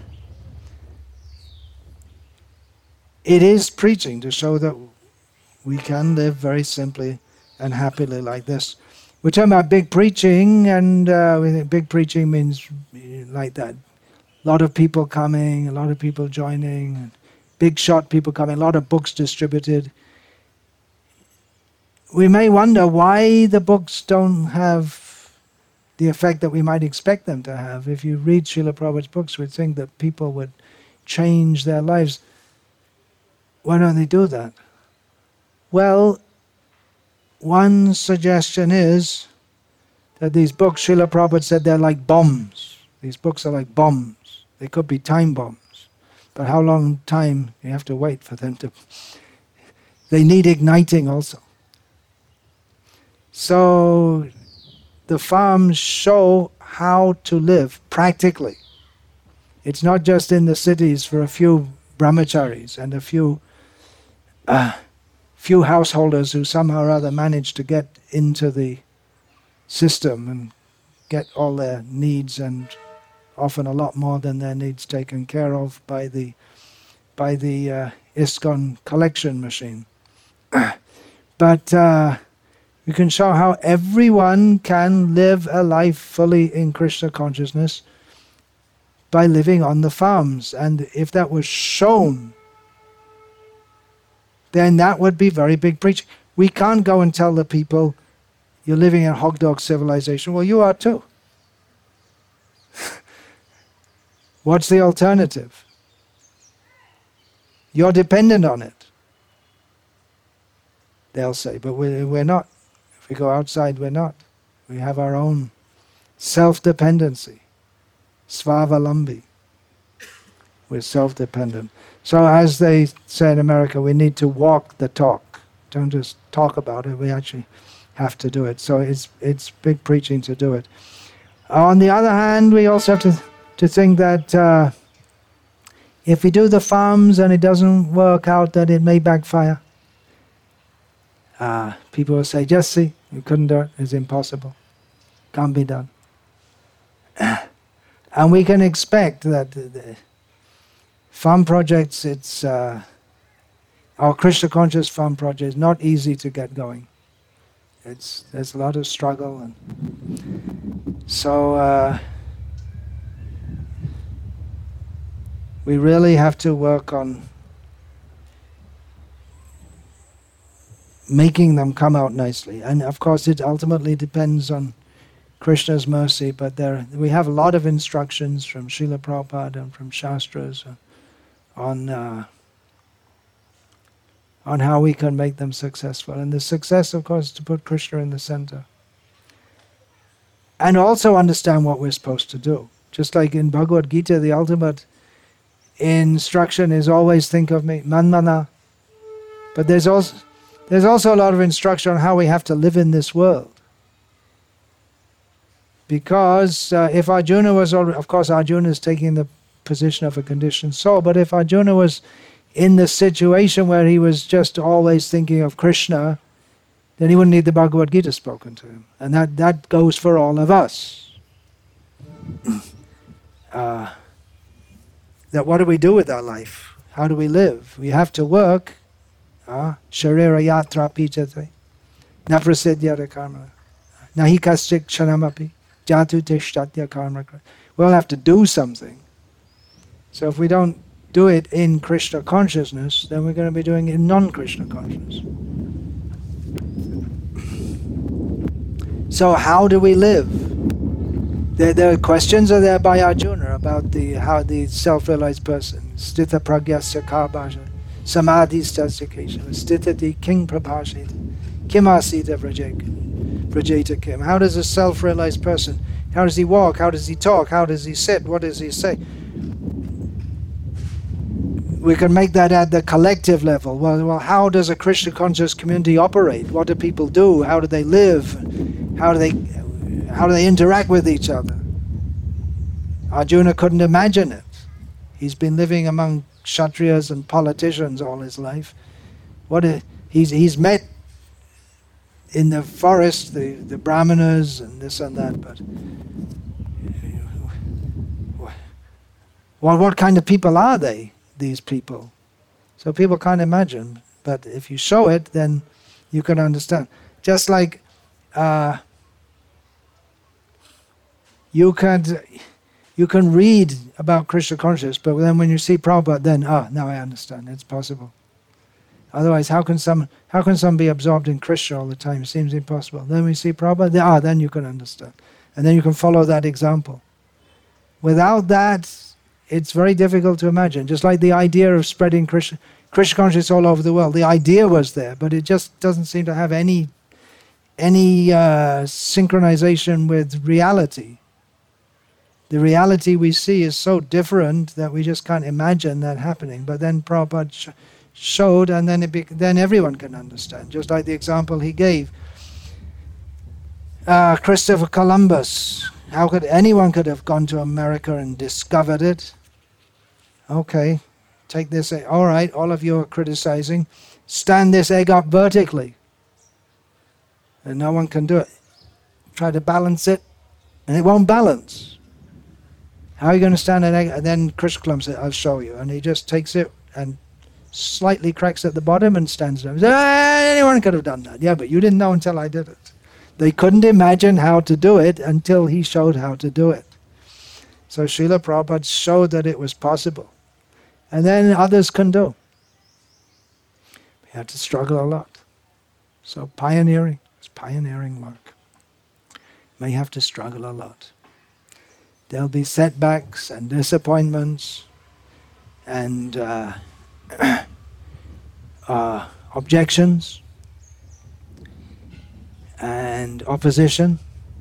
it is preaching to show that we can live very simply and happily like this. We're talking about big preaching, and uh, we think big preaching means like that. A lot of people coming, a lot of people joining, and big shot people coming, a lot of books distributed. We may wonder why the books don't have the effect that we might expect them to have. If you read Srila Prabhupada's books, we'd think that people would change their lives. Why don't they do that? Well, one suggestion is that these books, Srila Prabhupada said, they're like bombs. These books are like bombs. They could be time bombs. But how long time you have to wait for them to... They need igniting also. So the farms show how to live practically. It's not just in the cities for a few brahmacharis and a few uh, few householders who somehow or other manage to get into the system and get all their needs, and often a lot more than their needs, taken care of by the by the uh, ISKCON collection machine. But uh, we can show how everyone can live a life fully in Krishna consciousness by living on the farms. And if that was shown, then that would be very big preaching. We can't go and tell the people, you're living in a hog dog civilization. Well, you are too. What's the alternative? You're dependent on it. They'll say, but we're, we're not. If we go outside, we're not. We have our own self-dependency. Svavalambi. We're self-dependent. So as they say in America, we need to walk the talk. Don't just talk about it, we actually have to do it. So it's it's big preaching to do it. On the other hand, we also have to, to think that uh, if we do the farms and it doesn't work out, that it may backfire. Uh, people will say, just see, you couldn't do it, it's impossible. Can't be done. And we can expect that the, the farm projects, it's uh, our Krishna conscious farm project is not easy to get going. It's there's a lot of struggle, and so uh, we really have to work on making them come out nicely. And of course it ultimately depends on Krishna's mercy, but there we have a lot of instructions from Srila Prabhupada and from Shastras on uh, on how we can make them successful. And the success, of course, is to put Krishna in the center. And also understand what we're supposed to do. Just like in Bhagavad Gita, the ultimate instruction is always think of me, manmana. But there's also there's also a lot of instruction on how we have to live in this world. Because uh, if Arjuna was already, of course Arjuna is taking the position of a conditioned soul, but if Arjuna was in the situation where he was just always thinking of Krishna, then he wouldn't need the Bhagavad Gita spoken to him. And that, that goes for all of us. uh, that what do we do with our life? How do we live? We have to work. Sharira yatra pijate. Na prasidyata karma. Nahi kaschik kshanamapi. Jatu tishtatya karma. We'll have to do something. So if we don't do it in Krishna consciousness, then we're going to be doing it in non-Krishna consciousness. So how do we live? There, there are questions are there by Arjuna about the how the self-realized person. Stita pragyasya karbhaja, samadhistasya keshava, stitati king prabhashit, kim asita vrajeta kim. How does a self-realized person, how does he walk, how does he talk, how does he sit, what does he say? We can make that at the collective level. Well, well, how does a Krishna conscious community operate? What do people do? How do they live? How do they, how do they interact with each other? Arjuna couldn't imagine it. He's been living among Kshatriyas and politicians all his life. What a, he's he's met in the forest the, the brahmanas and this and that, but well, what kind of people are they? These people. So people can't imagine, but if you show it, then you can understand. Just like uh, you can you can read about Krishna consciousness, but then when you see Prabhupada, then ah, now I understand. It's possible. Otherwise, how can some how can some be absorbed in Krishna all the time? It seems impossible. Then we see Prabhupada, then, ah, then you can understand, and then you can follow that example. Without that, it's very difficult to imagine. Just like the idea of spreading Krishna, Krishna consciousness all over the world. The idea was there, but it just doesn't seem to have any any uh, synchronization with reality. The reality we see is so different that we just can't imagine that happening. But then Prabhupada sh- showed, and then it be- then everyone can understand. Just like the example he gave. Uh, Christopher Columbus. How could anyone could have gone to America and discovered it? Okay, take this egg. All right, all of you are criticizing. Stand this egg up vertically. And no one can do it. Try to balance it, and it won't balance. How are you going to stand an egg? And then Krishna Columbus said, I'll show you. And he just takes it and slightly cracks at the bottom and stands there. Ah, anyone could have done that. Yeah, but you didn't know until I did it. They couldn't imagine how to do it until he showed how to do it. So Srila Prabhupada showed that it was possible. And then others can do. We had to struggle a lot. So pioneering, it's pioneering work. May have to struggle a lot. There'll be setbacks and disappointments and uh, uh, objections and opposition.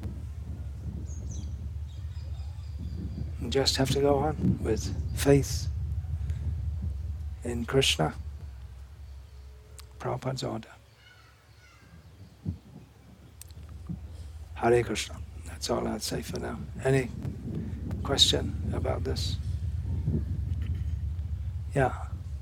You just have to go on with faith in Krishna, Prabhupada's order. Hare Krishna. That's all I'd say for now. Any question about this? Yeah.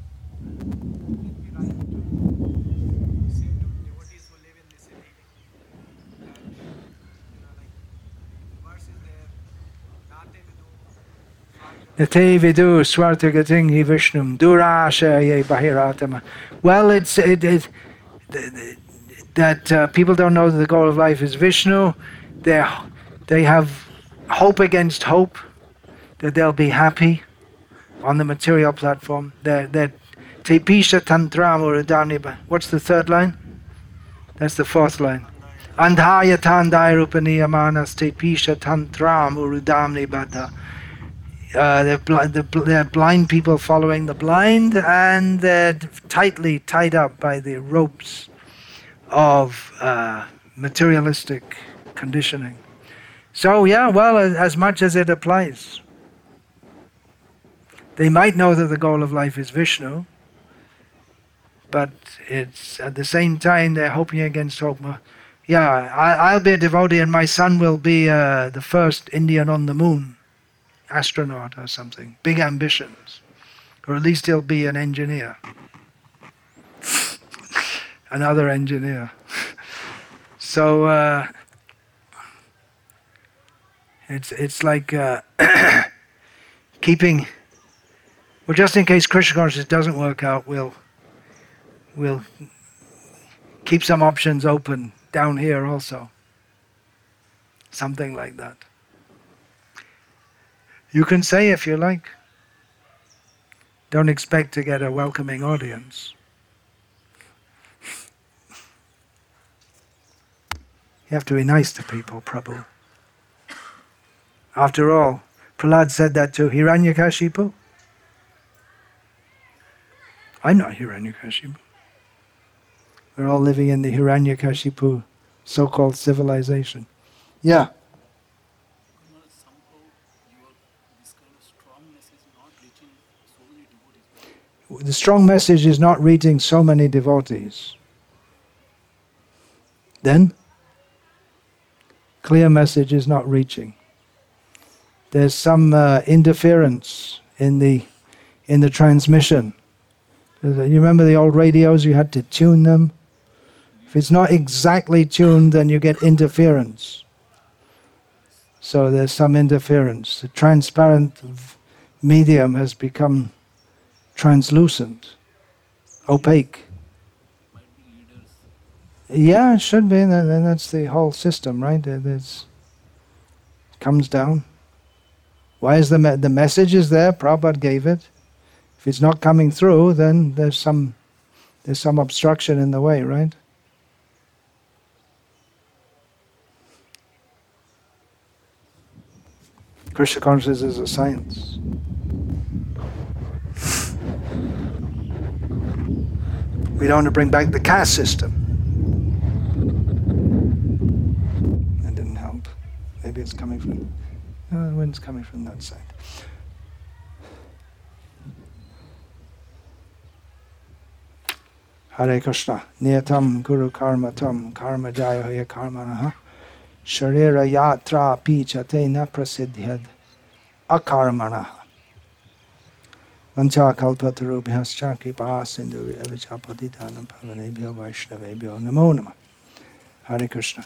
Nate vidu swartagating hi vishnum durasha ye bahiratama. Well, it's it, it, that uh, people don't know that the goal of life is Vishnu. They they have hope against hope that they'll be happy on the material platform. They're they're tepisha tantram uridaniba. What's the third line? That's the fourth line. Andhaya tandai rupaniyamanas tepisha tantram uridamnibata. Uh, they're, bl- they're blind people following the blind, and they're tightly tied up by the ropes of uh, materialistic conditioning. So yeah, well, as much as it applies. They might know that the goal of life is Vishnu, but it's at the same time they're hoping against hope. Yeah, I, I'll be a devotee and my son will be uh, the first Indian on the moon. Astronaut or something, big ambitions, or at least he'll be an engineer, another engineer. So uh, it's it's like uh, keeping. Well, just in case Krishna consciousness doesn't work out, we'll we'll keep some options open down here also. Something like that. You can say if you like. Don't expect to get a welcoming audience. You have to be nice to people, Prabhu. After all, Prahlad said that to Hiranyakashipu. I'm not Hiranyakashipu. We're all living in the Hiranyakashipu so-called civilization. Yeah. The strong message is not reaching so many devotees. Then, clear message is not reaching. There's some uh, interference in the in the transmission. You remember the old radios? You had to tune them. If it's not exactly tuned, then you get interference. So there's some interference. The transparent medium has become translucent, opaque. Yeah, it should be. Then that's the whole system, right? It comes down. Why is the me- the message is there? Prabhupada gave it. If it's not coming through, then there's some there's some obstruction in the way, right? Krishna consciousness is a science. We don't want to bring back the caste system. That didn't help. Maybe it's coming from, no, the wind's coming from that side. Hare Krishna. Niyatam Guru Karma Tam Karma Jaya Hoya Karma Naha Sharira Yatra Pichate Na Prasidhyad Akarmana Vancha Kalpatarubhyascha Kripa Sindhu Vichapatitanam Pavanebhyo Vaishnavebhyo Namo Namah. Hare Krishna.